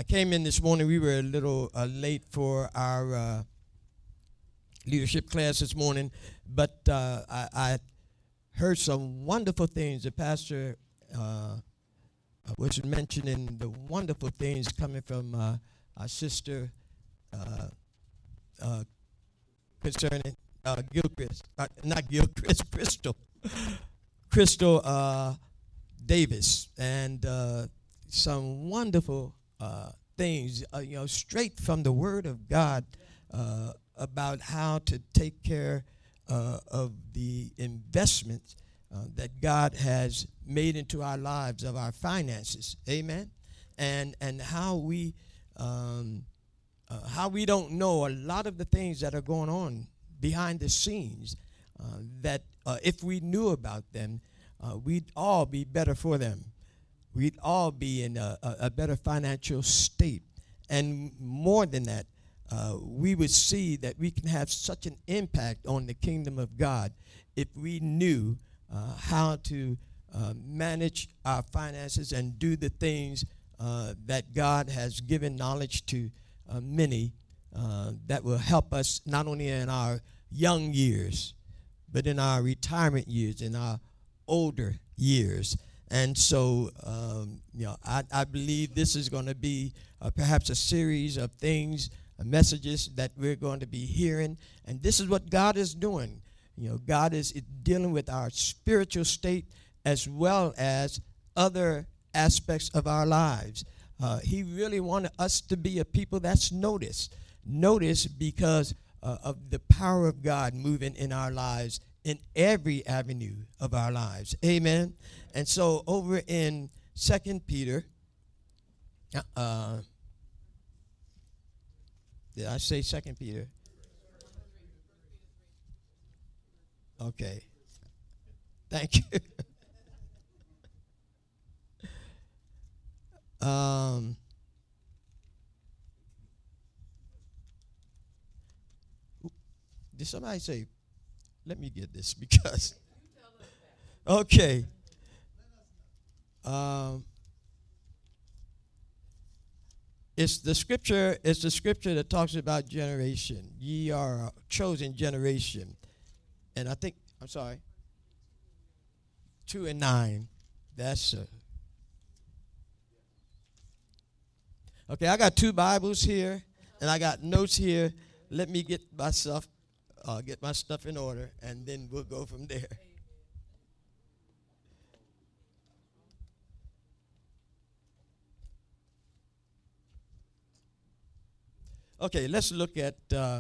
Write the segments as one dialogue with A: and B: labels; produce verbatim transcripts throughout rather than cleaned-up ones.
A: came in this morning. We were a little uh, late for our uh, leadership class this morning, but uh, I, I heard some wonderful things. The pastor uh, was mentioning the wonderful things coming from uh, our sister uh, uh, concerning uh, Gilchrist, uh, not Gilchrist, Crystal, Crystal uh, Davis, and uh, some wonderful uh, things, uh, you know, straight from the Word of God uh, about how to take care uh, of the investments uh, that God has made into our lives, of our finances, amen, and and how we um, uh, how we don't know a lot of the things that are going on behind the scenes uh, that uh, if we knew about them, uh, we'd all be better for them. We'd all be in a, a, a better financial state. And more than that, uh, we would see that we can have such an impact on the kingdom of God if we knew uh, how to uh, manage our finances and do the things uh, that God has given knowledge to uh, many uh, that will help us not only in our young years, but in our retirement years, in our older years. And so, um, you know, I, I believe this is going to be uh, perhaps a series of things, uh, messages that we're going to be hearing. And this is what God is doing. You know, God is dealing with our spiritual state as well as other aspects of our lives. Uh, he really wanted us to be a people that's noticed. Noticed because uh, of the power of God moving in our lives in every avenue of our lives. Amen. And so over in Second Peter, uh, did I say Second Peter? Okay. Thank you. um, did somebody say, let me get this because, okay. Um, it's the scripture, it's the scripture that talks about generation. Ye are a chosen generation. And I think, I'm sorry, two and nine. That's uh, okay, I got two Bibles here, and I got notes here. Let me get myself, uh, get my stuff in order, and then we'll go from there. Okay, let's look at uh,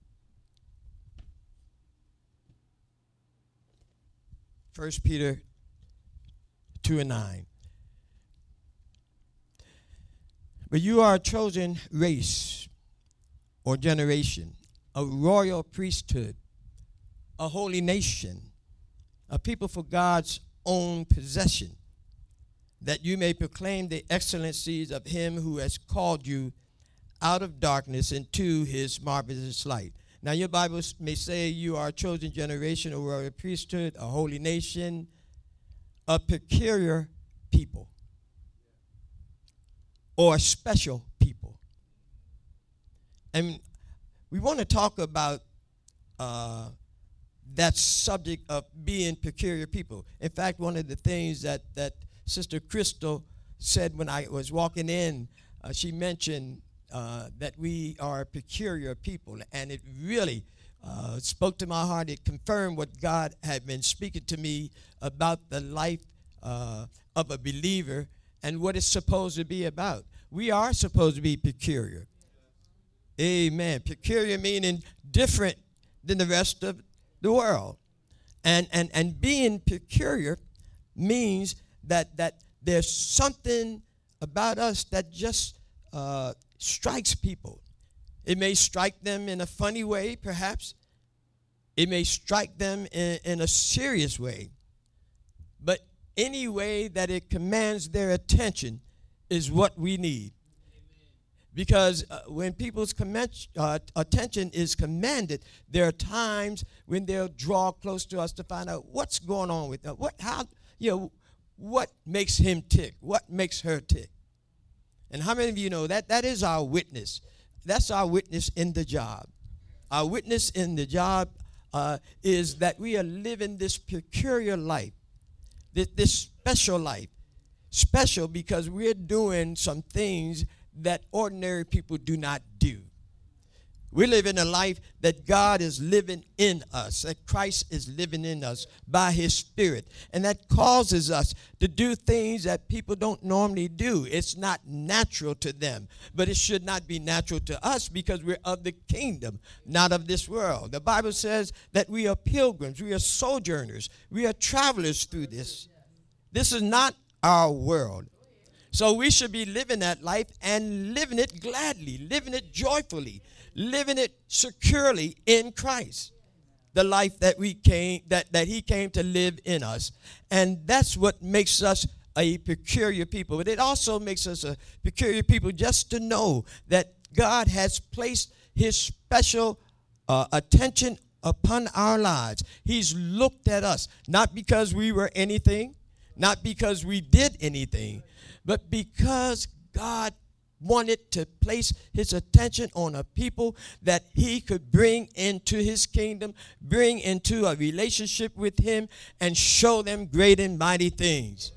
A: First Peter two and nine. But you are a chosen race or generation, a royal priesthood, a holy nation, a people for God's own possession, that you may proclaim the excellencies of him who has called you out of darkness into his marvelous light. Now, your Bible may say you are a chosen generation, a royal priesthood, a holy nation, a peculiar people, or a special people. And we want to talk about uh, that subject of being peculiar people. In fact, one of the things that, that Sister Crystal said when I was walking in, uh, she mentioned Uh, that we are a peculiar people, and it really uh, spoke to my heart. It confirmed what God had been speaking to me about the life uh, of a believer and what it's supposed to be about. We are supposed to be peculiar. Amen. Peculiar meaning different than the rest of the world. And and and being peculiar means that that there's something about us that just uh, strikes people. It may strike them in a funny way, perhaps. It may strike them in, in a serious way. But any way that it commands their attention is what we need. Because uh, when people's command, uh, attention is commanded, there are times when they'll draw close to us to find out what's going on with them. What, how, you know, what makes him tick? What makes her tick? And how many of you know that that is our witness? That's our witness in the job. Our witness in the job uh, is that we are living this peculiar life, this, this special life. Special because we're doing some things that ordinary people do not do. We're living a life that God is living in us, that Christ is living in us by his Spirit. And that causes us to do things that people don't normally do. It's not natural to them, but it should not be natural to us because we're of the kingdom, not of this world. The Bible says that we are pilgrims, we are sojourners, we are travelers through this. This is not our world. So we should be living that life and living it gladly, living it joyfully, living it securely in Christ. The life that we came, that, that he came to live in us. And that's what makes us a peculiar people. But it also makes us a peculiar people just to know that God has placed his special uh, attention upon our lives. He's looked at us, not because we were anything, not because we did anything, but because God wanted to place his attention on a people that he could bring into his kingdom, bring into a relationship with him, and show them great and mighty things.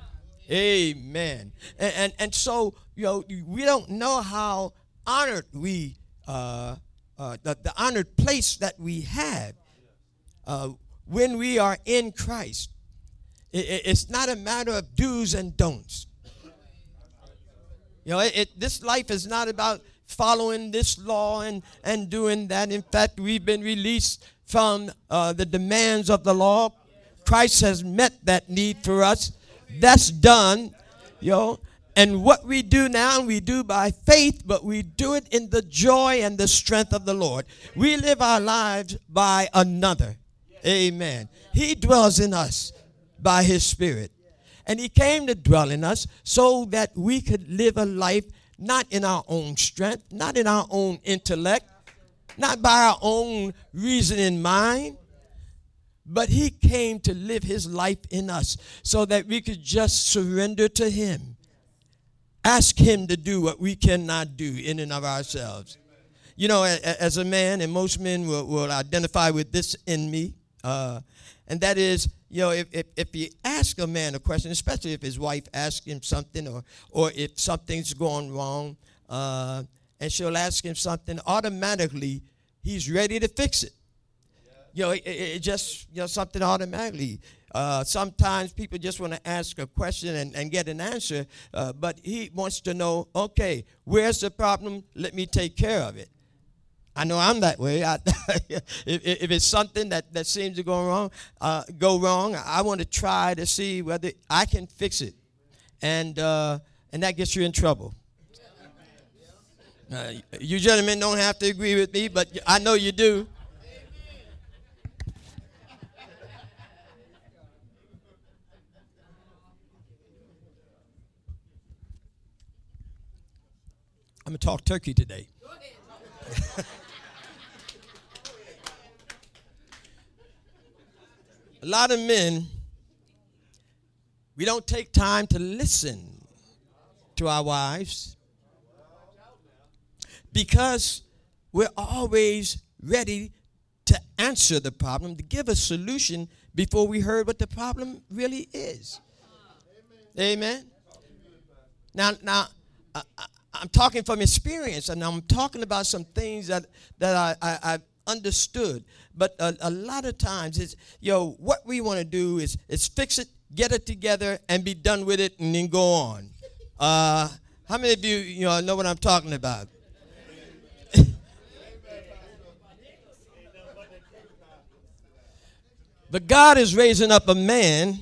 A: Amen. And, and, and so, you know, we don't know how honored we, uh, uh, the, the honored place that we have uh, when we are in Christ. It, it's not a matter of do's and don'ts. You know, it, it, this life is not about following this law and, and doing that. In fact, we've been released from uh, the demands of the law. Christ has met that need for us. That's done, you know. And what we do now, we do by faith, but we do it in the joy and the strength of the Lord. We live our lives by another. Amen. He dwells in us by his Spirit. And he came to dwell in us so that we could live a life not in our own strength, not in our own intellect, not by our own reasoning mind, but he came to live his life in us so that we could just surrender to him. Ask him to do what we cannot do in and of ourselves. You know, as a man, and most men will, will identify with this in me, uh, and that is, you know, if, if, if you ask a man a question, especially if his wife asks him something or, or if something's going wrong, uh, and she'll ask him something, automatically he's ready to fix it. You know, it, it just, you know, something automatically. Uh, sometimes people just want to ask a question and, and get an answer, uh, but he wants to know, okay, where's the problem? Let me take care of it. I know I'm that way. I, if, if it's something that, that seems to go wrong, uh, go wrong, I want to try to see whether I can fix it, and uh, and that gets you in trouble. Uh, you gentlemen don't have to agree with me, but I know you do. I'm going to talk turkey today. A lot of men, we don't take time to listen to our wives because we're always ready to answer the problem, to give a solution before we heard what the problem really is. Amen. Now, now, I, I, I'm talking from experience, and I'm talking about some things that, that I, I, I've understood. But a, a lot of times, it's, you know, what we want to do is, is fix it, get it together, and be done with it, and then go on. Uh, how many of you, you know, know what I'm talking about? But God is raising up a man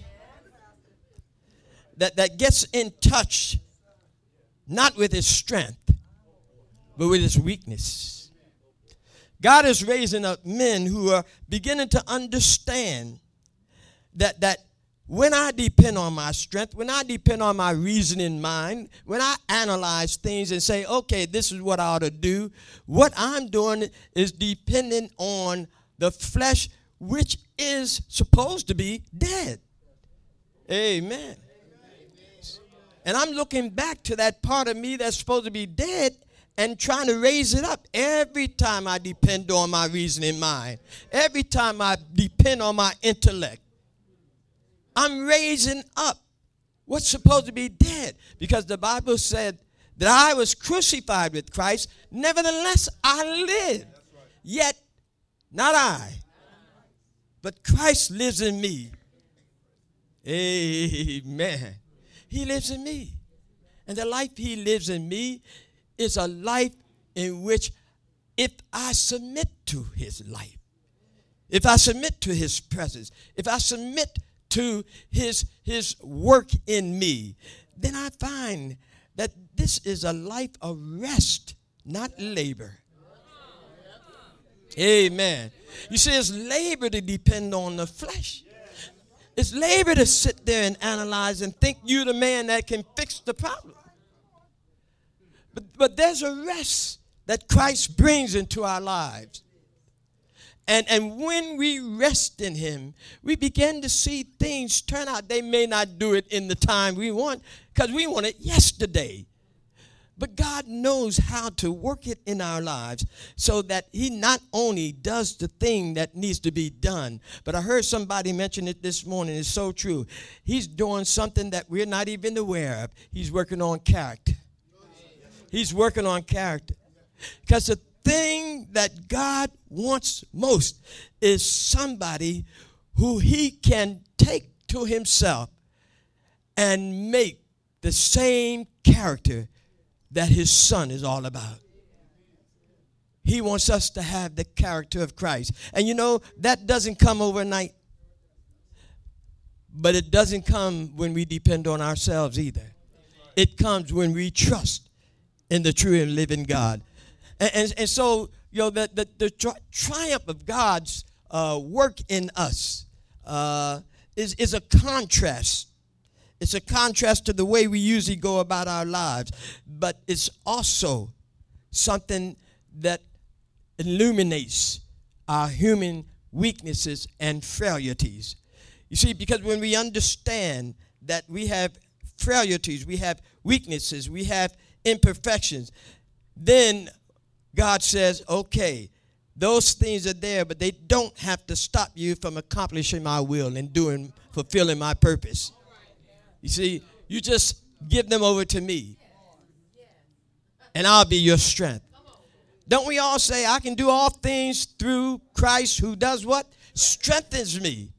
A: that, that gets in touch not with his strength, but with his weakness. God is raising up men who are beginning to understand that, that when I depend on my strength, when I depend on my reasoning mind, when I analyze things and say, okay, this is what I ought to do, what I'm doing is dependent on the flesh, which is supposed to be dead. Amen. And I'm looking back to that part of me that's supposed to be dead and trying to raise it up every time I depend on my reasoning mind. Every time I depend on my intellect. I'm raising up what's supposed to be dead. Because the Bible said that I was crucified with Christ. Nevertheless, I live. Yet, not I, but Christ lives in me. Amen. He lives in me. And the life he lives in me is a life in which if I submit to his life, if I submit to his presence, if I submit to his, his work in me, then I find that this is a life of rest, not labor. Amen. You see, it's labor to depend on the flesh. It's labor to sit there and analyze and think you're the man that can fix the problem. But, but there's a rest that Christ brings into our lives. And, and when we rest in him, we begin to see things turn out. They may not do it in the time we want because we want it yesterday. But God knows how to work it in our lives so that he not only does the thing that needs to be done, but I heard somebody mention it this morning. It's so true. He's doing something that we're not even aware of. He's working on character. He's working on character. Because the thing that God wants most is somebody who he can take to himself and make the same character that his son is all about. He wants us to have the character of Christ. And you know, that doesn't come overnight. But it doesn't come when we depend on ourselves either. It comes when we trust in the true and living God. And, and, and so, you know, the, the, the tri- triumph of God's uh, work in us uh, is, is a contrast. It's a contrast to the way we usually go about our lives. But it's also something that illuminates our human weaknesses and frailties. You see, because when we understand that we have frailties, we have weaknesses, we have imperfections, then God says, okay, those things are there, but they don't have to stop you from accomplishing my will and doing, fulfilling my purpose. You see, you just give them over to me, and I'll be your strength. Don't we all say, I can do all things through Christ who does what? Strengthens me.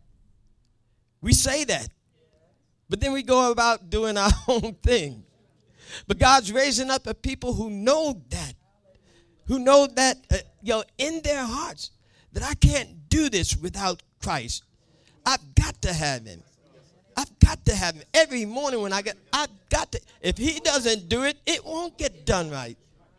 A: We say that. But then we go about doing our own thing. But God's raising up a people who know that. Who know that, uh, you know, in their hearts, that I can't do this without Christ. I've got to have him. I've got to have him. Every morning when I get, I've got to. If he doesn't do it, it won't get done right.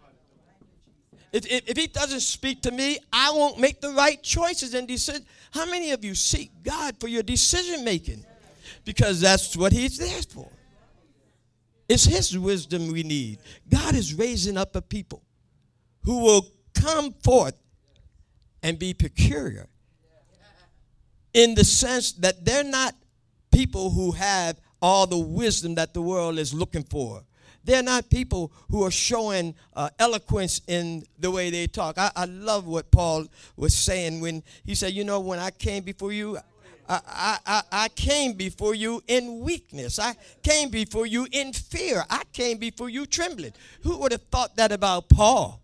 A: If, if, if he doesn't speak to me, I won't make the right choices and decisions. How many of you seek God for your decision making? Because that's what he's there for. It's his wisdom we need. God is raising up a people who will come forth and be peculiar in the sense that they're not people who have all the wisdom that the world is looking for. They're not people who are showing uh, eloquence in the way they talk. I, I love what Paul was saying when he said, you know, when I came before you, I, I, I came before you in weakness. I came before you in fear. I came before you trembling. Who would have thought that about Paul?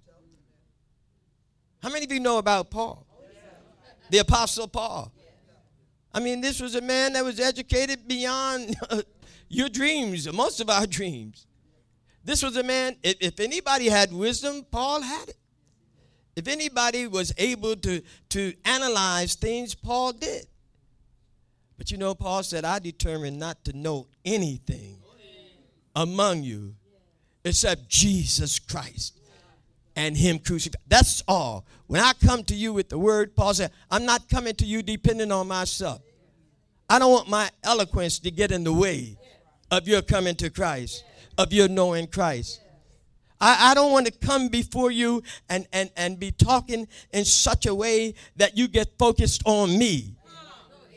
A: How many of you know about Paul? The Apostle Paul. I mean, this was a man that was educated beyond your dreams, most of our dreams. This was a man, if, if anybody had wisdom, Paul had it. If anybody was able to, to analyze things, Paul did. But you know, Paul said, I determined not to know anything among you except Jesus Christ and him crucified. That's all. When I come to you with the word, Paul said, I'm not coming to you depending on myself. I don't want my eloquence to get in the way of your coming to Christ, of your knowing Christ. I, I don't want to come before you and, and, and be talking in such a way that you get focused on me.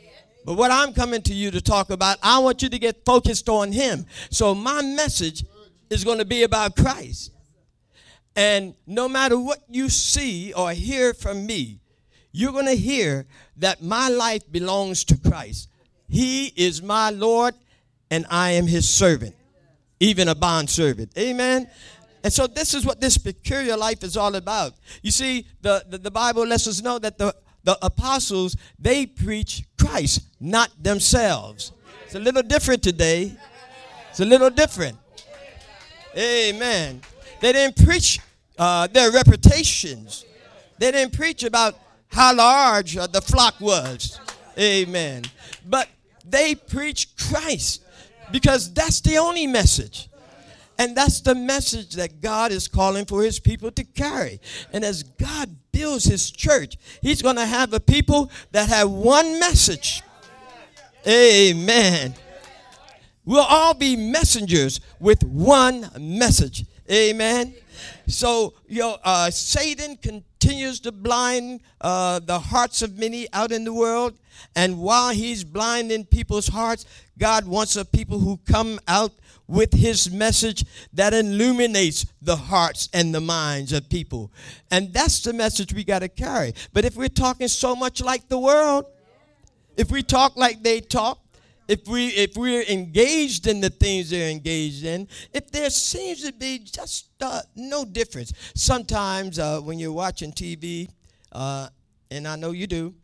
A: But what I'm coming to you to talk about, I want you to get focused on him. So my message is going to be about Christ. And no matter what you see or hear from me, you're going to hear that my life belongs to Christ. He is my Lord, and I am his servant, even a bondservant. Amen? And so this is what this peculiar life is all about. You see, the, the, the Bible lets us know that the, the apostles, they preach Christ, not themselves. It's a little different today. It's a little different. Amen. They didn't preach uh, their reputations. They didn't preach about how large uh, the flock was. Amen. But they preach Christ because that's the only message. And that's the message that God is calling for his people to carry. And as God builds his church, he's going to have a people that have one message. Amen. We'll all be messengers with one message. Amen. So, you know, uh, Satan continues to blind uh, the hearts of many out in the world. And while he's blinding people's hearts, God wants a people who come out with his message that illuminates the hearts and the minds of people. And that's the message we got to carry. But if we're talking so much like the world, if we talk like they talk, if we if we're engaged in the things they're engaged in, if there seems to be just uh, no difference. Sometimes uh, when you're watching T V, uh, and I know you do,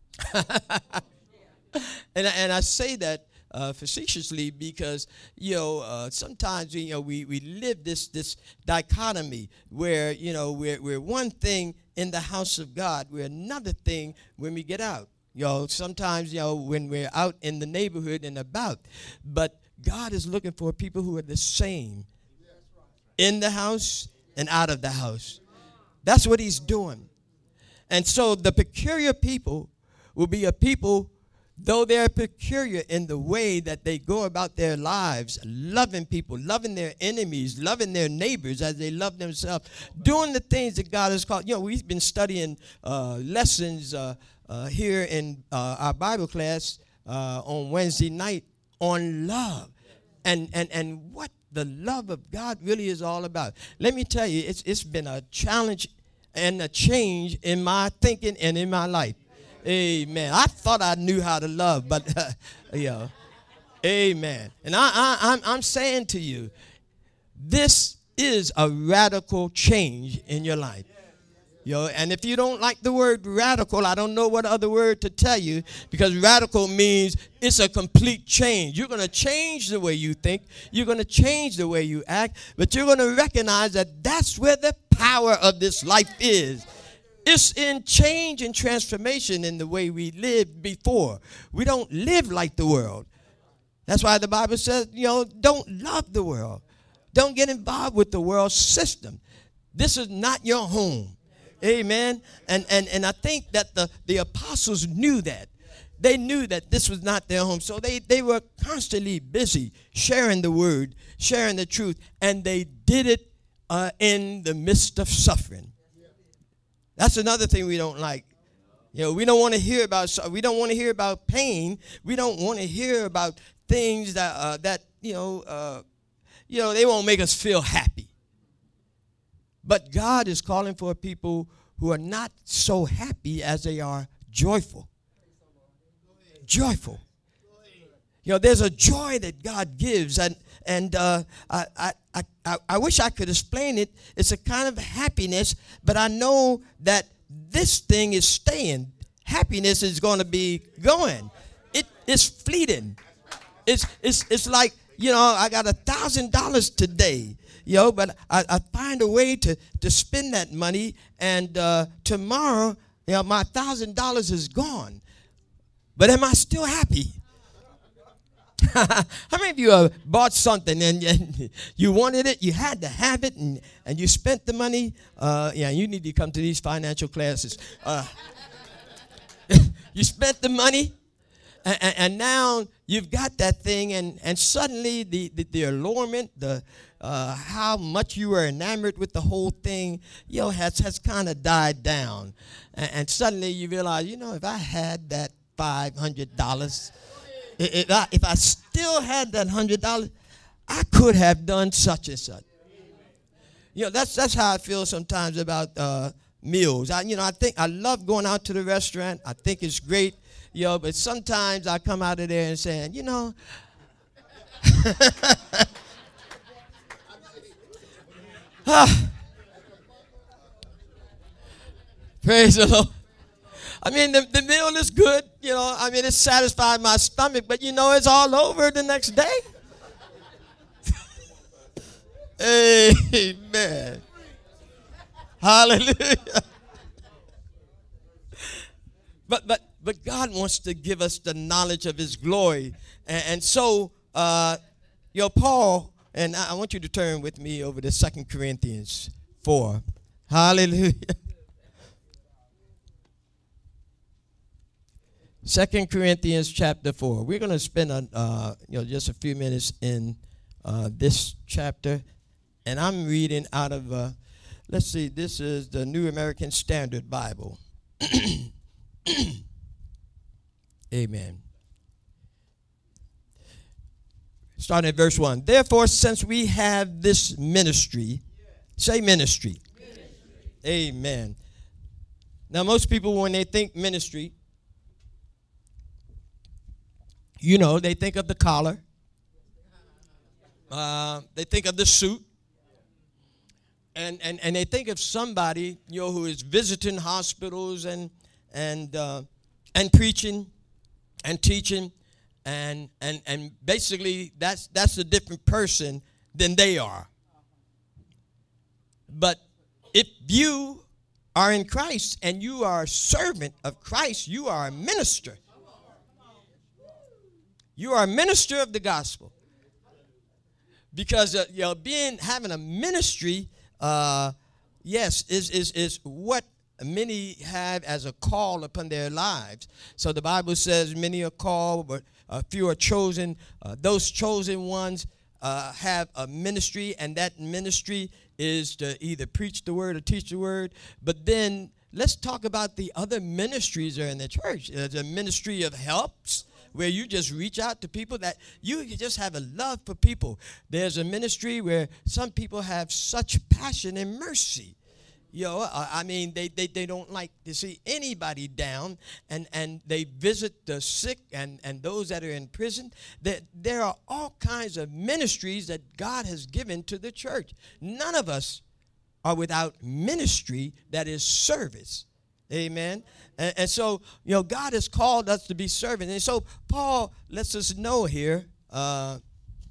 A: and, and I say that Uh, facetiously because, you know, uh, sometimes, you know, we, we live this this dichotomy where, you know, we're, we're one thing in the house of God, we're another thing when we get out. You know, sometimes, you know, when we're out in the neighborhood and about. But God is looking for people who are the same in the house and out of the house. That's what he's doing. And so the peculiar people will be a people, though they're peculiar in the way that they go about their lives, loving people, loving their enemies, loving their neighbors as they love themselves, doing the things that God has called. You know, we've been studying uh, lessons uh, uh, here in uh, our Bible class uh, on Wednesday night on love and, and, and what the love of God really is all about. Let me tell you, it's it's been a challenge and a change in my thinking and in my life. Amen. I thought I knew how to love, but uh, you know, amen. And I, I, I'm, I'm saying to you, this is a radical change in your life. You know, and if you don't like the word radical, I don't know what other word to tell you, because radical means it's a complete change. You're going to change the way you think. You're going to change the way you act, but you're going to recognize that that's where the power of this life is. It's in change and transformation in the way we lived before. We don't live like the world. That's why the Bible says, you know, don't love the world. Don't get involved with the world system. This is not your home. Amen. And and and I think that the, the apostles knew that. They knew that this was not their home. So they, they were constantly busy sharing the word, sharing the truth, and they did it uh, in the midst of suffering. That's another thing we don't like. You know, we don't want to hear about. We don't want to hear about pain. We don't want to hear about things that uh, that you know, uh, you know, they won't make us feel happy. But God is calling for people who are not so happy as they are joyful. Joyful. You know, there's a joy that God gives, and and uh, I, I I I wish I could explain it. It's a kind of happiness, but I know that this thing is staying. Happiness is going to be going. It is fleeting. It's it's it's like, you know, I got a thousand dollars today, you know, but I, I find a way to to spend that money, and uh, tomorrow, you know, my thousand dollars is gone. But am I still happy? How many of you uh, bought something and, and you wanted it, you had to have it, and, and you spent the money? Uh, yeah, you need to come to these financial classes. Uh, you spent the money, and, and now you've got that thing, and, and suddenly the, the, the allurement, the uh, how much you were enamored with the whole thing, you know, has, has kind of died down. And, and suddenly you realize, you know, if I had that five hundred dollars. If I, if I still had that one hundred dollars, I could have done such and such. You know, that's that's how I feel sometimes about uh, meals. I, you know, I think I love going out to the restaurant. I think it's great, you know, but sometimes I come out of there and saying, you know, ah, praise the Lord. I mean, the, the meal is good, you know. I mean, it satisfied my stomach, but, you know, it's all over the next day. Amen. Hallelujah. But but but God wants to give us the knowledge of His glory, and, and so uh, you know, Paul, and I, I want you to turn with me over to Second Corinthians four. Hallelujah. Second Corinthians chapter four. We're going to spend a, uh, you know, just a few minutes in uh, this chapter, and I'm reading out of. Uh, let's see. This is the New American Standard Bible. Amen. Starting at verse one. Therefore, since we have this ministry, say ministry. ministry. Amen. Now, most people, when they think ministry, you know, they think of the collar. Uh, they think of the suit. And, and and they think of somebody, you know, who is visiting hospitals and and uh, and preaching and teaching, and and and basically that's that's a different person than they are. But if you are in Christ and you are a servant of Christ, you are a minister. You are a minister of the gospel, because uh, you know, being having a ministry, uh, yes, is is is what many have as a call upon their lives. So the Bible says, "Many are called, but a few are chosen." Uh, those chosen ones uh, have a ministry, and that ministry is to either preach the word or teach the word. But then let's talk about the other ministries that are in the church. There's a ministry of helps, where you just reach out to people, that you just have a love for people. There's a ministry where some people have such passion and mercy. You know, I mean, they, they, they don't like to see anybody down, and, and they visit the sick and, and those that are in prison. There, there are all kinds of ministries that God has given to the church. None of us are without ministry that is service. Amen. And, and so, you know, God has called us to be servants. And so Paul lets us know here, uh,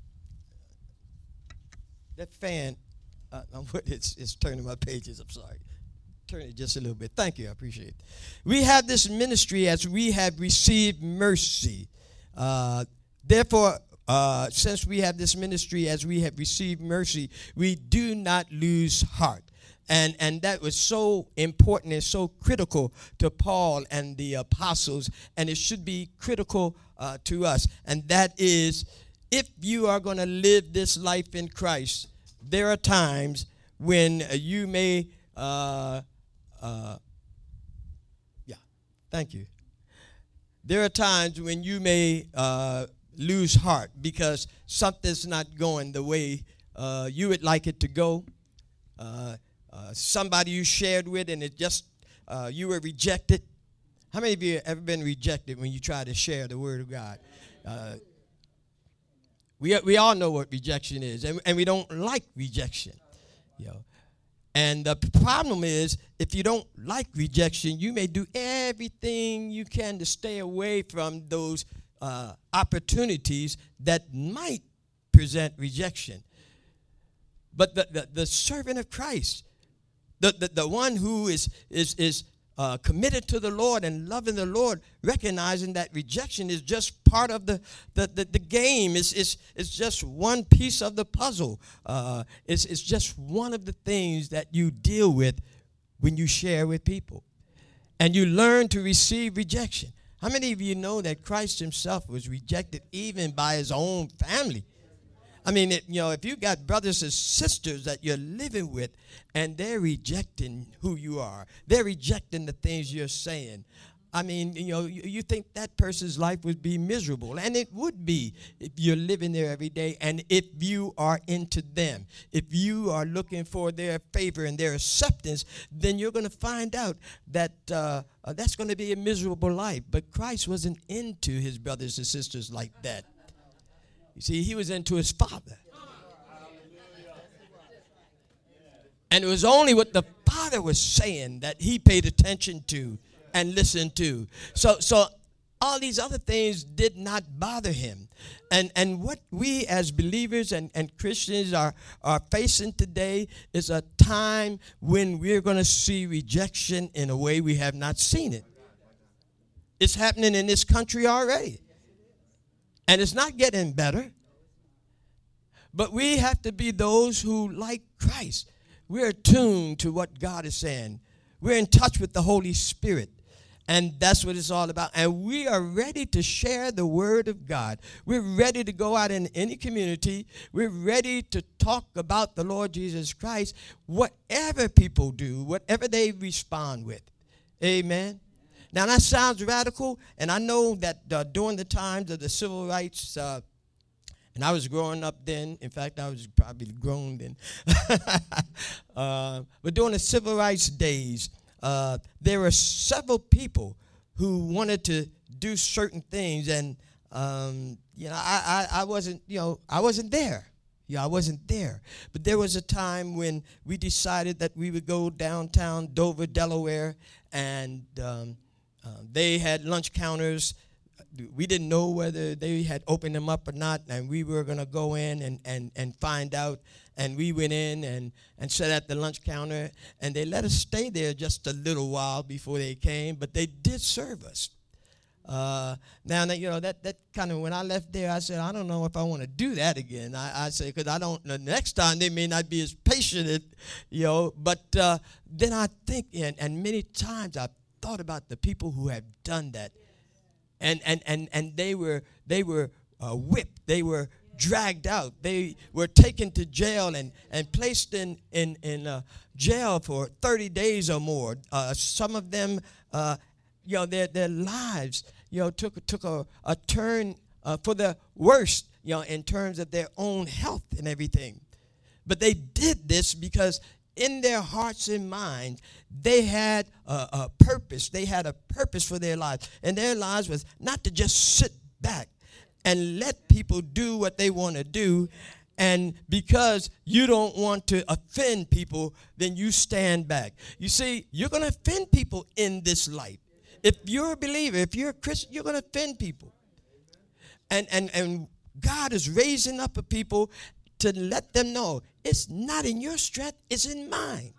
A: that fan, uh, it's, it's turning my pages. I'm sorry. Turn it just a little bit. Thank you. I appreciate it. We have this ministry as we have received mercy. Uh, therefore, uh, since we have this ministry as we have received mercy, we do not lose heart. And and that was so important and so critical to Paul and the apostles, and it should be critical uh, to us. And that is, if you are going to live this life in Christ, there are times when uh, you may, uh, uh, yeah, thank you. There are times when you may uh, lose heart because something's not going the way uh, you would like it to go. Uh, Uh, somebody you shared with and it just, uh, you were rejected. How many of you have ever been rejected when you try to share the word of God? Uh, we we all know what rejection is, and, and we don't like rejection. You know. And the problem is, if you don't like rejection, you may do everything you can to stay away from those uh, opportunities that might present rejection. But the, the, the servant of Christ, The, the the one who is is is uh, committed to the Lord and loving the Lord, recognizing that rejection is just part of the the, the, the game. It's, it's, it's just one piece of the puzzle. Uh, it's, it's just one of the things that you deal with when you share with people. And you learn to receive rejection. How many of you know that Christ himself was rejected even by his own family? I mean, it, you know, if you got brothers and sisters that you're living with and they're rejecting who you are, they're rejecting the things you're saying, I mean, you know, you, you think that person's life would be miserable, and it would be if you're living there every day, and if you are into them. If you are looking for their favor and their acceptance, then you're going to find out that uh, uh, that's going to be a miserable life. But Christ wasn't into his brothers and sisters like that. You see, he was into his Father. And it was only what the Father was saying that he paid attention to and listened to. So so all these other things did not bother him. And and what we as believers and, and Christians are, are facing today is a time when we're going to see rejection in a way we have not seen it. It's happening in this country already. And it's not getting better. But we have to be those who, like Christ, we're attuned to what God is saying. We're in touch with the Holy Spirit. And that's what it's all about. And we are ready to share the word of God. We're ready to go out in any community. We're ready to talk about the Lord Jesus Christ, whatever people do, whatever they respond with. Amen. Now, that sounds radical, and I know that uh, during the times of the civil rights, uh, and I was growing up then. In fact, I was probably grown then. uh, but during the civil rights days, Uh, there were several people who wanted to do certain things, and um, you know, I, I, I wasn't, you know, I wasn't there. Yeah, I wasn't there. But there was a time when we decided that we would go downtown Dover, Delaware, and um, uh, they had lunch counters. We didn't know whether they had opened them up or not, and we were going to go in and, and, and find out. And we went in and, and sat at the lunch counter, and they let us stay there just a little while before they came, but they did serve us. Uh, now, you know, that, that kind of, when I left there, I said, I don't know if I want to do that again. I, I said, because I don't, the next time they may not be as patient, you know, but uh, then I think, and, and many times I've thought about the people who have done that. And, and, and, and they were, they were uh, whipped. They were dragged out. They were taken to jail and, and placed in, in, in uh, jail for thirty days or more. Uh, some of them, uh, you know, their, their lives, you know, took, took a, a turn uh, for the worst, you know, in terms of their own health and everything. But they did this because in their hearts and minds, they had a, a purpose. They had a purpose for their lives. And their lives was not to just sit back and let people do what they want to do. And because you don't want to offend people, then you stand back. You see, you're going to offend people in this life. If you're a believer, if you're a Christian, you're going to offend people. And, and, and God is raising up a people to let them know it's not in your strength, it's in mine.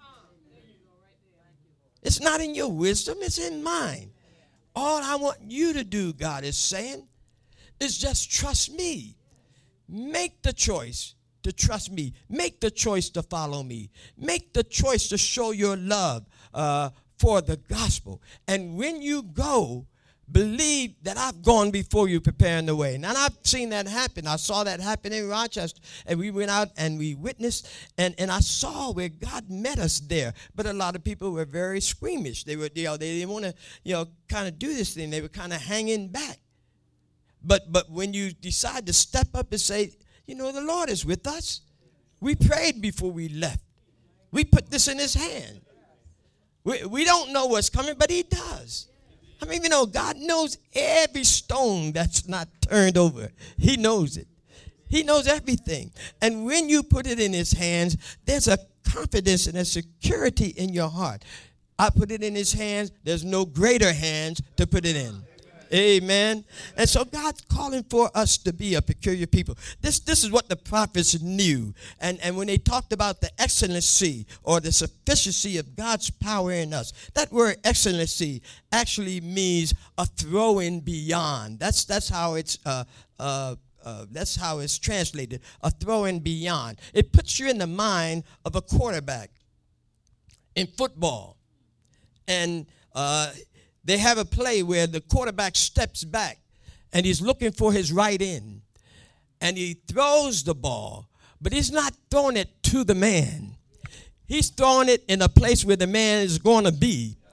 A: It's not in your wisdom, it's in mine. All I want you to do, God is saying, is just trust me. Make the choice to trust me. Make the choice to follow me. Make the choice to show your love uh, for the gospel. And when you go, believe that I've gone before you preparing the way. Now, I've seen that happen. I saw that happen in Rochester. And we went out and we witnessed. And, and I saw where God met us there. But a lot of people were very squeamish. They were, you know, they didn't want to, you know, kind of do this thing. They were kind of hanging back. But but when you decide to step up and say, you know, the Lord is with us. We prayed before we left. We put this in his hand. We, we don't know what's coming, but he does. I mean, you know, God knows every stone that's not turned over. He knows it. He knows everything. And when you put it in his hands, there's a confidence and a security in your heart. I put it in his hands. There's no greater hands to put it in. Amen. And so God's calling for us to be a peculiar people. This this is what the prophets knew. And, and when they talked about the excellency or the sufficiency of God's power in us, that word excellency actually means a throwing beyond. That's that's how it's uh, uh, uh, that's how it's translated, a throwing beyond. It puts you in the mind of a quarterback in football. And uh they have a play where the quarterback steps back and he's looking for his right end. And he throws the ball, but he's not throwing it to the man. He's throwing it in a place where the man is going to be.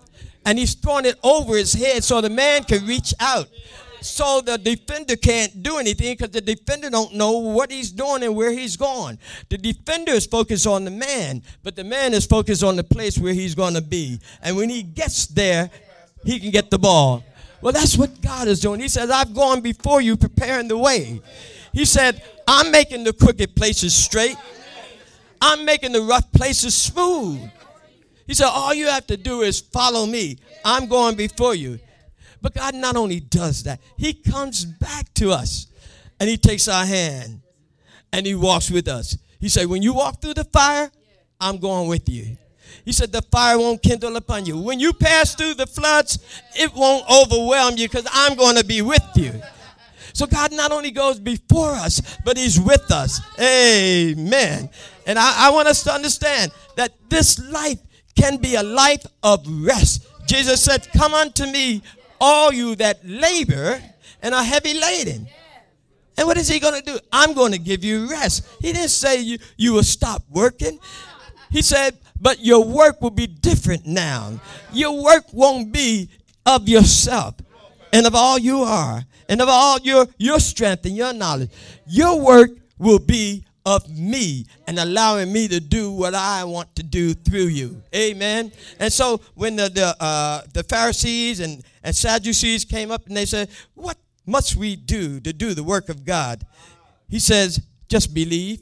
A: And he's throwing it over his head so the man can reach out. So the defender can't do anything because the defender don't know what he's doing and where he's going. The defender is focused on the man, but the man is focused on the place where he's going to be. And when he gets there, he can get the ball. Well, that's what God is doing. He says, I've gone before you preparing the way. He said, I'm making the crooked places straight. I'm making the rough places smooth. He said, all you have to do is follow me. I'm going before you. But God not only does that, he comes back to us and he takes our hand and he walks with us. He said, when you walk through the fire, I'm going with you. He said, the fire won't kindle upon you. When you pass through the floods, it won't overwhelm you because I'm going to be with you. So God not only goes before us, but he's with us. Amen. And I, I want us to understand that this life can be a life of rest. Jesus said, come unto me, all you that labor and are heavy laden. And what is he going to do? I'm going to give you rest. He didn't say you, you will stop working. He said, but your work will be different now. Your work won't be of yourself and of all you are and of all your, your strength and your knowledge. Your work will be of me and allowing me to do what I want to do through you. Amen. And so when the the, uh, the Pharisees and, and Sadducees came up and they said, what must we do to do the work of God? He says, just believe.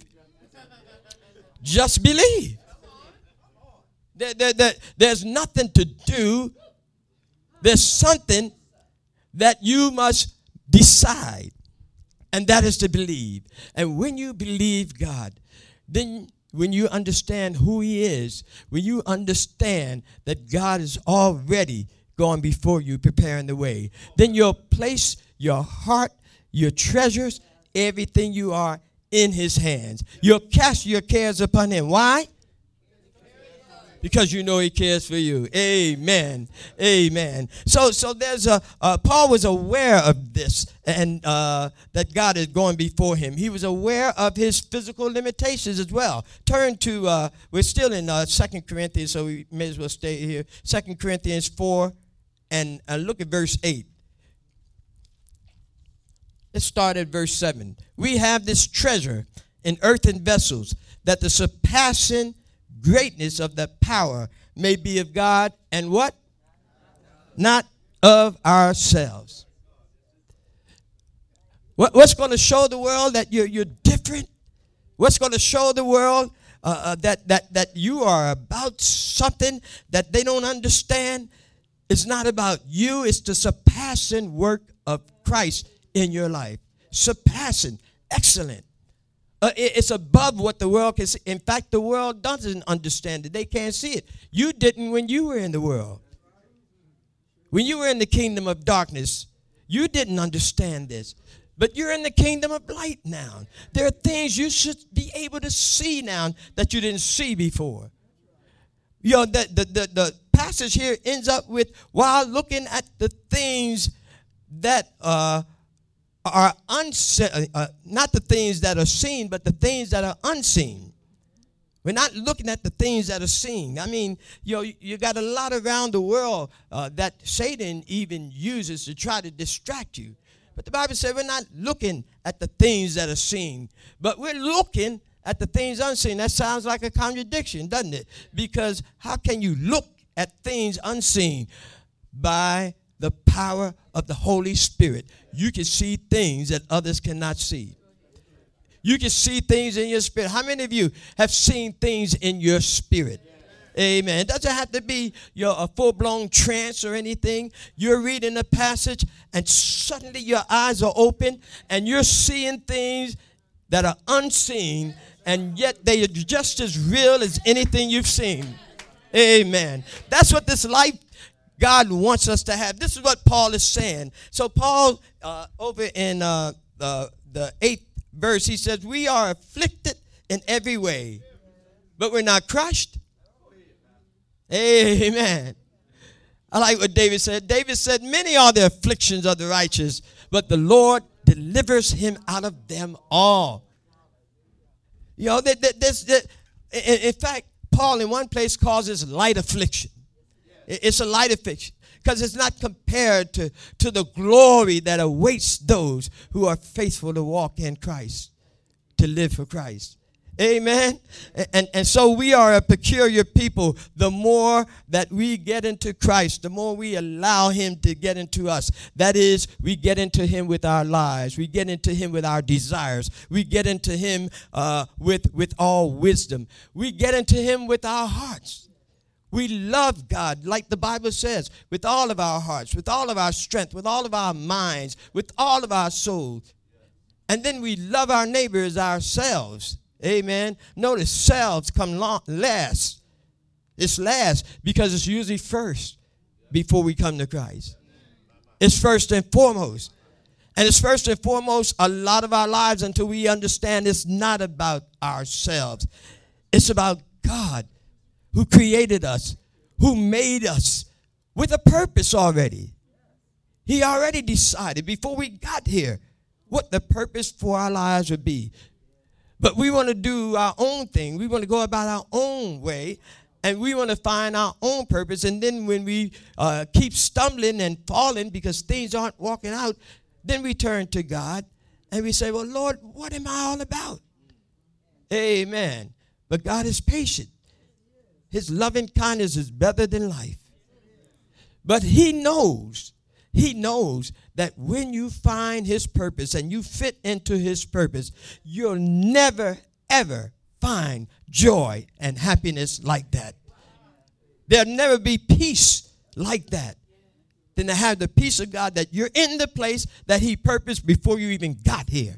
A: Just believe. There, there, there, there's nothing to do. There's something that you must decide. And that is to believe. And when you believe God, then when you understand who he is, when you understand that God is already gone before you, preparing the way, then you'll place your heart, your treasures, everything you are in his hands. You'll cast your cares upon him. Why? Because you know he cares for you. Amen. Amen. So so there's a, uh, Paul was aware of this and uh, that God is going before him. He was aware of his physical limitations as well. Turn to, uh, we're still in uh, Second Corinthians, so we may as well stay here. Second Corinthians four, and uh, look at verse eight. Let's start at verse seven. We have this treasure in earthen vessels, that the surpassing greatness of the power may be of God and what? Not of ourselves. What, what's going to show the world that you're, you're different? What's going to show the world uh, uh, that, that, that you are about something that they don't understand? It's not about you. It's the surpassing work of Christ in your life. Surpassing. Excellent. Uh, it, it's above what the world can see. In fact, the world doesn't understand it. They can't see it. You didn't when you were in the world. When you were in the kingdom of darkness, you didn't understand this. But you're in the kingdom of light now. There are things you should be able to see now that you didn't see before. You know, the, the, the, the passage here ends up with, while looking at the things that uh, are unseen, uh, not the things that are seen, but the things that are unseen. We're not looking at the things that are seen. I mean, you know, you got a lot around the world uh, that Satan even uses to try to distract you. But the Bible says we're not looking at the things that are seen, but we're looking at the things unseen. That sounds like a contradiction, doesn't it? Because how can you look at things unseen? By the power of the Holy Spirit, you can see things that others cannot see. You can see things in your spirit. How many of you have seen things in your spirit? Amen. It doesn't have to be you know, a full-blown trance or anything. You're reading a passage and suddenly your eyes are open and you're seeing things that are unseen, and yet they are just as real as anything you've seen. Amen. That's what this life God wants us to have. This is what Paul is saying. So Paul, uh, over in uh, the, the eighth verse, he says, we are afflicted in every way, but we're not crushed. Amen. I like what David said. David said, many are the afflictions of the righteous, but the Lord delivers him out of them all. You know, that, that, that's, that, in, in fact, Paul in one place calls this light affliction. It's a light affliction because it's not compared to, to the glory that awaits those who are faithful to walk in Christ, to live for Christ. Amen. And, and so we are a peculiar people. The more that we get into Christ, the more we allow him to get into us. That is, we get into him with our lives. We get into him with our desires. We get into him uh, with, with all wisdom. We get into him with our hearts. We love God, like the Bible says, with all of our hearts, with all of our strength, with all of our minds, with all of our souls. And then we love our neighbors ourselves. Amen. Notice selves come long, last. It's last because it's usually first before we come to Christ. It's first and foremost. And it's first and foremost a lot of our lives until we understand it's not about ourselves. It's about God who created us, who made us with a purpose already. He already decided before we got here what the purpose for our lives would be. But we want to do our own thing. We want to go about our own way, and we want to find our own purpose. And then when we uh, keep stumbling and falling because things aren't working out, then we turn to God, and we say, well, Lord, what am I all about? Amen. But God is patient. His loving kindness is better than life. But he knows, he knows that when you find his purpose and you fit into his purpose, you'll never, ever find joy and happiness like that. There'll never be peace like that than to have the peace of God that you're in the place that he purposed before you even got here.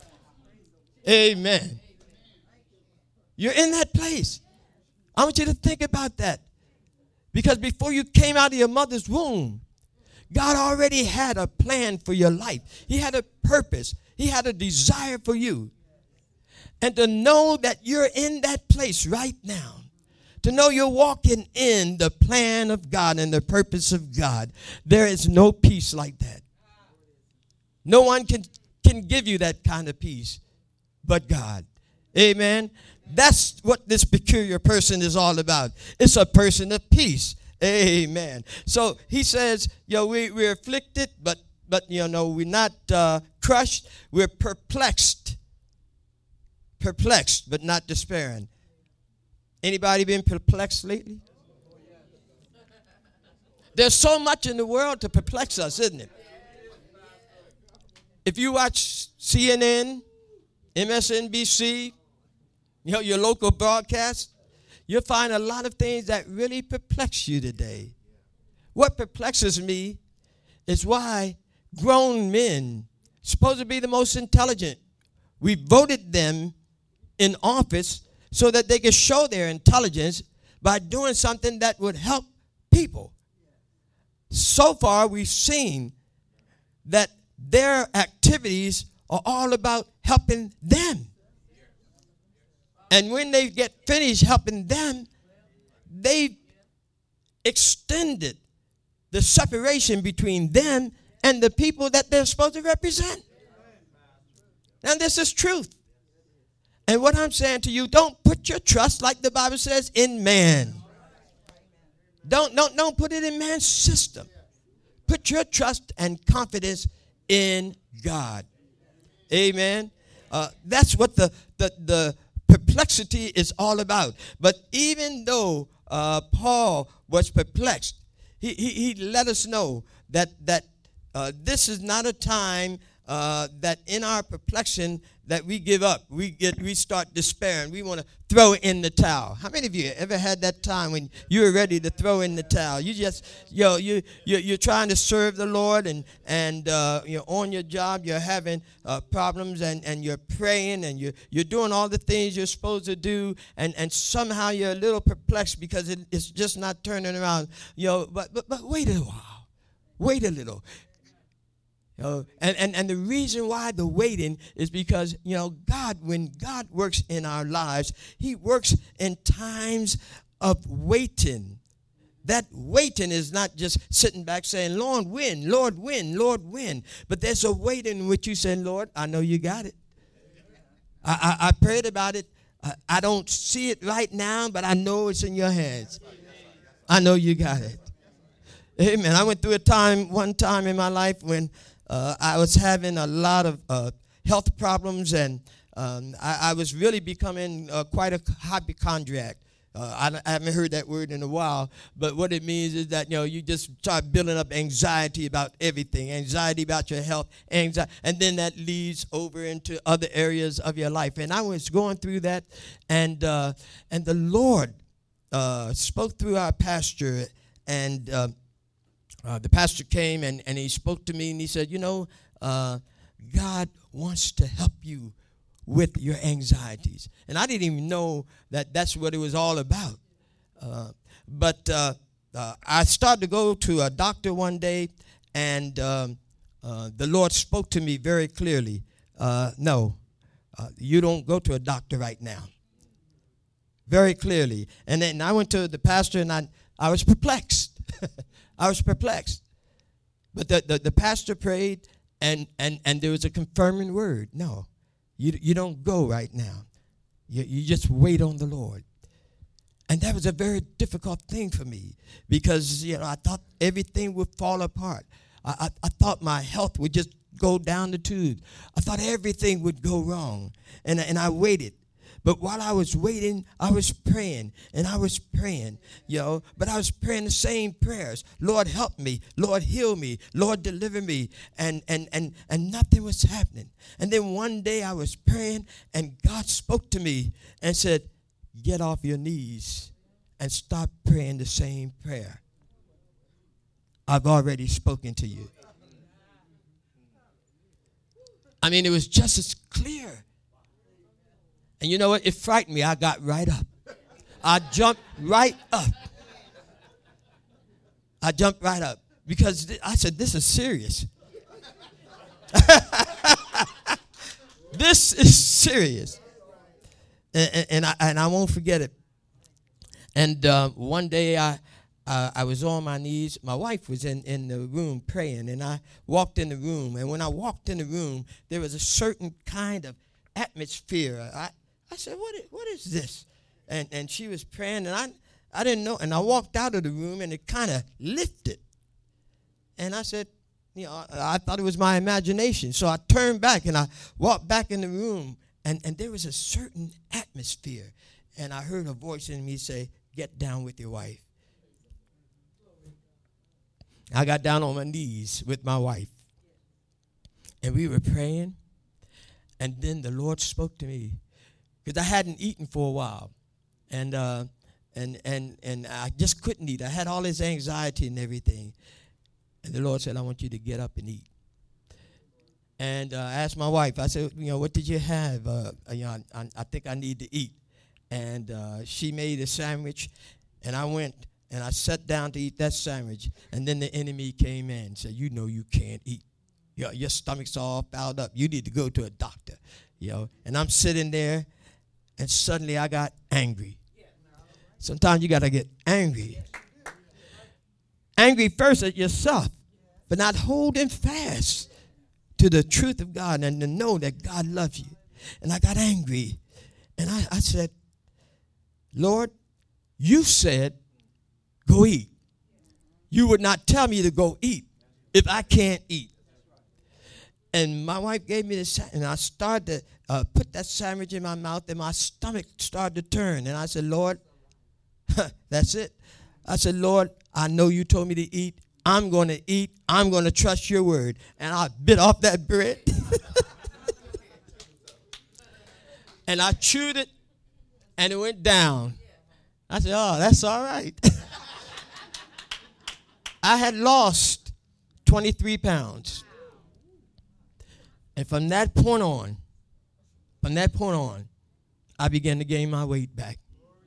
A: Amen. You're in that place. I want you to think about that. Because before you came out of your mother's womb, God already had a plan for your life. He had a purpose. He had a desire for you. And to know that you're in that place right now, to know you're walking in the plan of God and the purpose of God, there is no peace like that. No one can, can give you that kind of peace but God. Amen. That's what this peculiar person is all about. It's a person of peace. Amen. So he says, you know, we, we're afflicted, but, but, you know, we're not uh, crushed. We're perplexed. Perplexed, but not despairing. Anybody been perplexed lately? There's so much in the world to perplex us, isn't it? If you watch C N N, M S N B C, you know, your local broadcast, you'll find a lot of things that really perplex you today. What perplexes me is why grown men, supposed to be the most intelligent, we voted them in office so that they could show their intelligence by doing something that would help people. So far, we've seen that their activities are all about helping them. And when they get finished helping them, they've extended the separation between them and the people that they're supposed to represent. Now, this is truth. And what I'm saying to you, don't put your trust, like the Bible says, in man. Don't, don't, don't put it in man's system. Put your trust and confidence in God. Amen. Uh, that's what the, the, the perplexity is all about. But even though uh, Paul was perplexed, he, he, he let us know that, that uh, this is not a time uh, that in our perplexion that we give up. We get we start despairing. We want to throw in the towel. How many of you ever had that time when you were ready to throw in the towel? You just, you know, you, you, you're trying to serve the Lord, and, and uh, you're on your job, you're having uh, problems, and, and you're praying, and you're, you're doing all the things you're supposed to do, and, and somehow you're a little perplexed because it, it's just not turning around. You know, but, but, but wait a while. Wait a little. You know, and, and, and the reason why the waiting is because, you know, God, when God works in our lives, he works in times of waiting. That waiting is not just sitting back saying, Lord, when, Lord, when, Lord, when. But there's a waiting in which you say, Lord, I know you got it. I, I, I prayed about it. I, I don't see it right now, but I know it's in your hands. I know you got it. Amen. I went through a time, one time in my life when uh, I was having a lot of uh, health problems, and um, I, I was really becoming uh, quite a hypochondriac. Uh, I, I haven't heard that word in a while, but what it means is that, you know, you just start building up anxiety about everything, anxiety about your health, anxiety, and then that leads over into other areas of your life. And I was going through that, and uh, and the Lord uh, spoke through our pastor, and uh, uh, the pastor came and, and he spoke to me, and he said, you know, uh, God wants to help you with your anxieties. And I didn't even know that that's what it was all about. Uh, but uh, uh, I started to go to a doctor one day, and um, uh, the Lord spoke to me very clearly. Uh, no, uh, you don't go to a doctor right now. Very clearly. And then I went to the pastor, and I, I was perplexed. I was perplexed. But the, the, the pastor prayed, and, and, and there was a confirming word. No. You, you don't go right now. You, you just wait on the Lord. And that was a very difficult thing for me because, you know, I thought everything would fall apart. I, I, I thought my health would just go down the tube. I thought everything would go wrong. And, and I waited. But while I was waiting, I was praying, and I was praying, you know, but I was praying the same prayers. Lord, help me. Lord, heal me. Lord, deliver me. And, and, and, and nothing was happening. And then one day I was praying, and God spoke to me and said, get off your knees and stop praying the same prayer. I've already spoken to you. I mean, it was just as clear. And you know what? It frightened me. I got right up. I jumped right up. I jumped right up because th- I said, this is serious. This is serious. And, and, and, I, and I won't forget it. And uh, one day I, uh, I was on my knees. My wife was in, in the room praying, and I walked in the room. And when I walked in the room, there was a certain kind of atmosphere. I, I said, what is, what is this? And and she was praying, and I I didn't know. And I walked out of the room, and it kind of lifted. And I said, you know, I, I thought it was my imagination. So I turned back, and I walked back in the room, and, and there was a certain atmosphere. And I heard a voice in me say, get down with your wife. I got down on my knees with my wife, and we were praying. And then the Lord spoke to me. Because I hadn't eaten for a while, and uh, and and and I just couldn't eat. I had all this anxiety and everything, and the Lord said, "I want you to get up and eat." And uh, I asked my wife. I said, "You know, what did you have? Uh, you know, I, I think I need to eat." And uh, she made a sandwich, and I went and I sat down to eat that sandwich. And then the enemy came in and said, "You know, you can't eat. Your your stomach's all fouled up. You need to go to a doctor." You know, and I'm sitting there. And suddenly I got angry. Sometimes you got to get angry. Angry first at yourself, but not holding fast to the truth of God and to know that God loves you. And I got angry. And I, I said, Lord, you said, go eat. You would not tell me to go eat if I can't eat. And my wife gave me this, and I started to uh, put that sandwich in my mouth, and my stomach started to turn. And I said, Lord, that's it. I said, Lord, I know you told me to eat. I'm going to eat. I'm going to trust your word. And I bit off that bread. And I chewed it, and it went down. I said, oh, that's all right. I had lost twenty-three pounds. And from that point on, from that point on, I began to gain my weight back.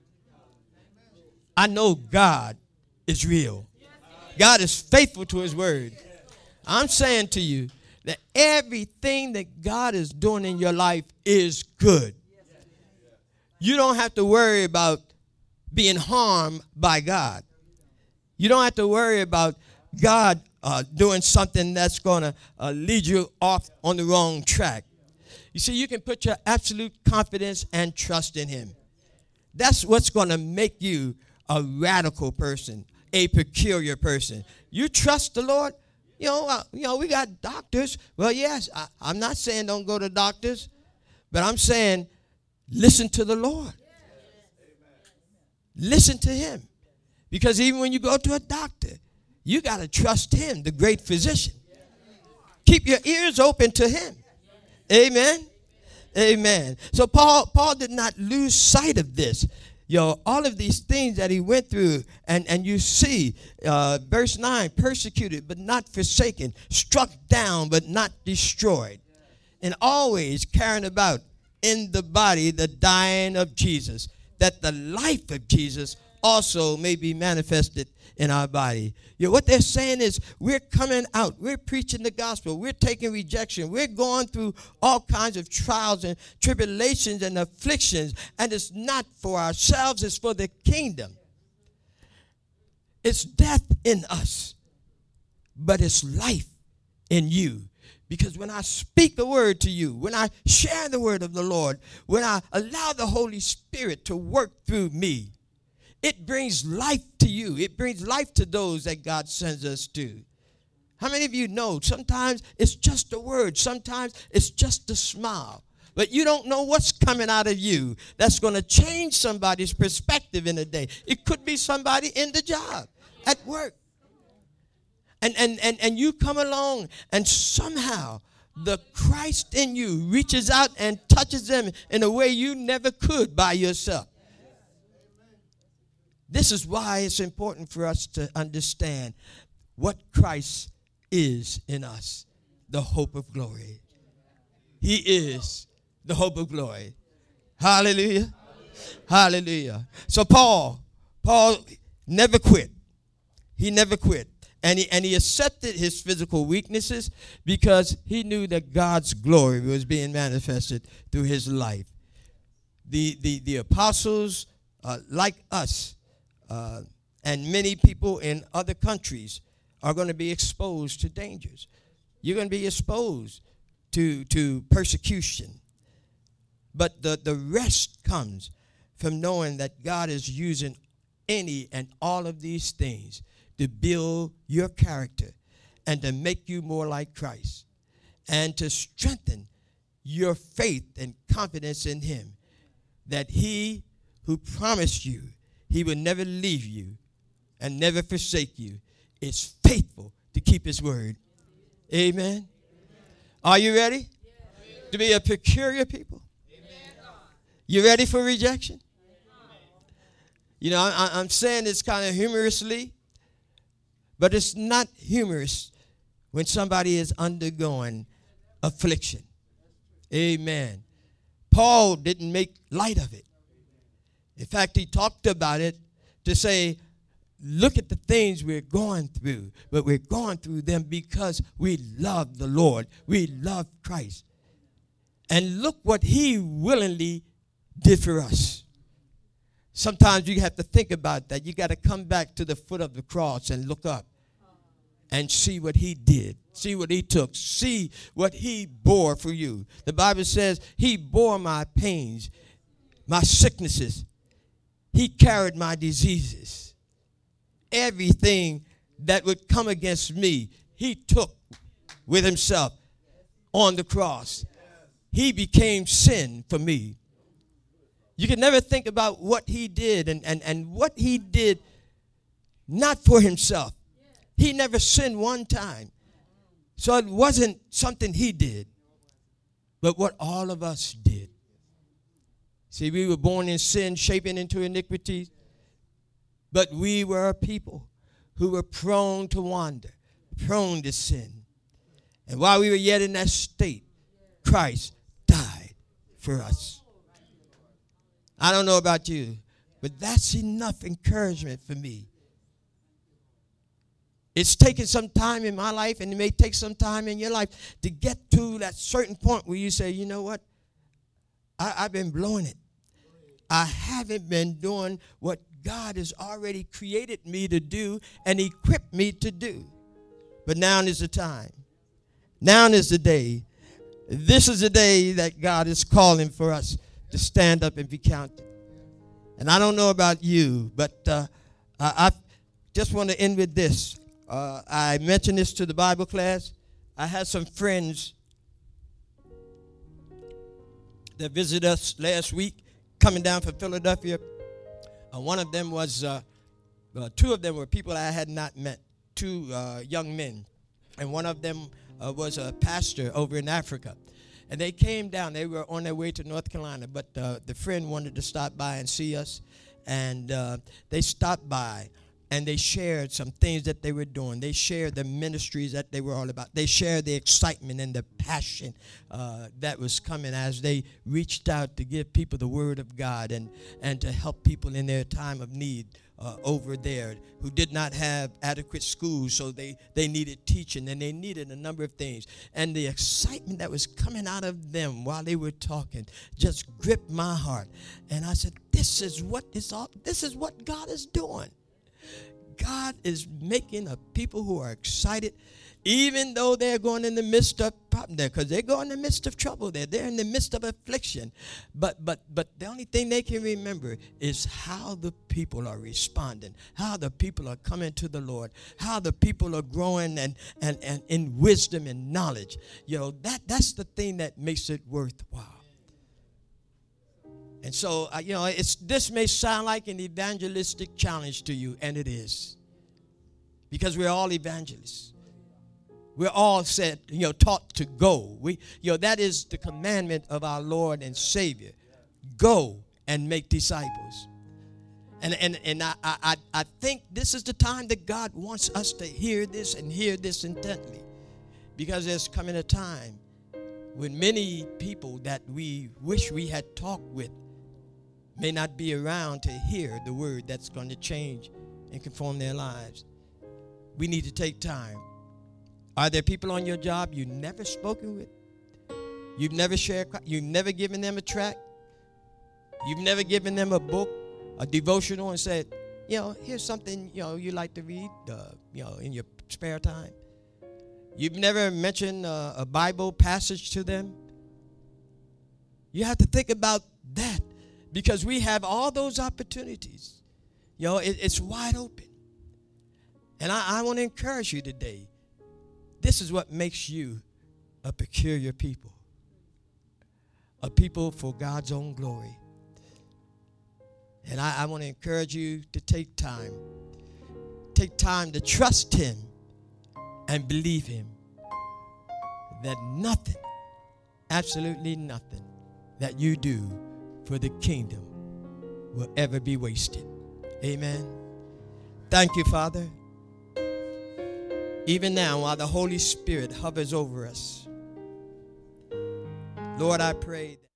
A: I know God is real. God is faithful to his word. I'm saying to you that everything that God is doing in your life is good. You don't have to worry about being harmed by God. You don't have to worry about God uh, doing something that's going to uh, lead you off on the wrong track. You see, you can put your absolute confidence and trust in him. That's what's going to make you a radical person. a peculiar person. You trust the Lord? You know, uh, you know, we got doctors. Well, yes, I, I'm not saying don't go to doctors, but I'm saying listen to the Lord. Listen to him. Because even when you go to a doctor, you got to trust him, the great physician. Keep your ears open to him. Amen. Amen. So Paul, Paul did not lose sight of this. You know, all of these things that he went through, and, and you see, uh, verse nine, persecuted but not forsaken, struck down but not destroyed, and always carrying about in the body the dying of Jesus, that the life of Jesus also may be manifested in our body. You know, what they're saying is we're coming out. We're preaching the gospel. We're taking rejection. We're going through all kinds of trials and tribulations and afflictions. And it's not for ourselves. It's for the kingdom. It's death in us, but it's life in you. Because when I speak the word to you, when I share the word of the Lord, when I allow the Holy Spirit to work through me, it brings life to you. It brings life to those that God sends us to. How many of you know sometimes it's just a word. Sometimes it's just a smile. But you don't know what's coming out of you that's going to change somebody's perspective in a day. It could be somebody in the job, at work. And, and, and, and you come along and somehow the Christ in you reaches out and touches them in a way you never could by yourself. This is why it's important for us to understand what Christ is in us, the hope of glory. He is the hope of glory. Hallelujah. Hallelujah. So Paul, Paul never quit. He never quit. And he, and he accepted his physical weaknesses because he knew that God's glory was being manifested through his life. The, the, the apostles, uh, like us, Uh, and many people in other countries are going to be exposed to dangers. You're going to be exposed to, to persecution. But the, the rest comes from knowing that God is using any and all of these things to build your character and to make you more like Christ and to strengthen your faith and confidence in him, that he who promised you he will never leave you and never forsake you, is faithful to keep his word. Amen. Amen. Are you ready? Yeah. To be a peculiar people? Amen. You ready for rejection? Amen. You know, I, I'm saying this kind of humorously, but it's not humorous when somebody is undergoing affliction. Amen. Paul didn't make light of it. In fact, he talked about it to say, look at the things we're going through, but we're going through them because we love the Lord. We love Christ. And look what he willingly did for us. Sometimes you have to think about that. You got to come back to the foot of the cross and look up and see what he did. See what he took. See what he bore for you. The Bible says he bore my pains, my sicknesses. He carried my diseases. Everything that would come against me, he took with himself on the cross. He became sin for me. You can never think about what he did and, and, and what he did not for himself. He never sinned one time. So it wasn't something he did, but what all of us did. See, we were born in sin, shaping into iniquity, but we were a people who were prone to wander, prone to sin. And while we were yet in that state, Christ died for us. I don't know about you, but that's enough encouragement for me. It's taken some time in my life, and it may take some time in your life to get to that certain point where you say, you know what? I, I've been blowing it. I haven't been doing what God has already created me to do and equipped me to do. But now is the time. Now is the day. This is the day that God is calling for us to stand up and be counted. And I don't know about you, but uh, I, just want to end with this. Uh, I mentioned this to the Bible class. I had some friends that visited us last week coming down from Philadelphia. Uh, one of them was, uh, uh, two of them were people I had not met, two uh, young men. And one of them uh, was a pastor over in Africa. And they came down. They were on their way to North Carolina, but uh, the friend wanted to stop by and see us. And uh, they stopped by, and they shared some things that they were doing. They shared the ministries that they were all about. They shared the excitement and the passion uh, that was coming as they reached out to give people the word of God and, and to help people in their time of need uh, over there who did not have adequate schools, so they, they needed teaching, and they needed a number of things. And the excitement that was coming out of them while they were talking just gripped my heart. And I said, this is what is all, this is what God is doing. God is making a people who are excited, even though they're going in the midst of problem there, because they're going in the midst of trouble there. They're in the midst of affliction. But but but the only thing they can remember is how the people are responding, how the people are coming to the Lord, how the people are growing and and, and in wisdom and knowledge. You know, that that's the thing that makes it worthwhile. And so, uh, you know, it's this may sound like an evangelistic challenge to you, and it is. Because we're all evangelists. We're all said, you know, taught to go. We, you know, that is the commandment of our Lord and Savior. Go and make disciples. And and and I I I think this is the time that God wants us to hear this and hear this intently. Because there's coming a time when many people that we wish we had talked with may not be around to hear the word that's going to change and conform their lives. We need to take time. Are there people on your job you've never spoken with? You've never shared, you've never given them a tract? You've never given them a book, a devotional, and said, you know, here's something, you know, you like to read, uh, you know, in your spare time? You've never mentioned uh, a Bible passage to them? You have to think about that. Because we have all those opportunities. You know, it, it's wide open. And I, I want to encourage you today. This is what makes you a peculiar people. A people for God's own glory. And I, I want to encourage you to take time. Take time to trust Him and believe Him. That nothing, absolutely nothing that you do for the kingdom will ever be wasted. Amen. Thank you, Father. Even now, while the Holy Spirit hovers over us, Lord, I pray that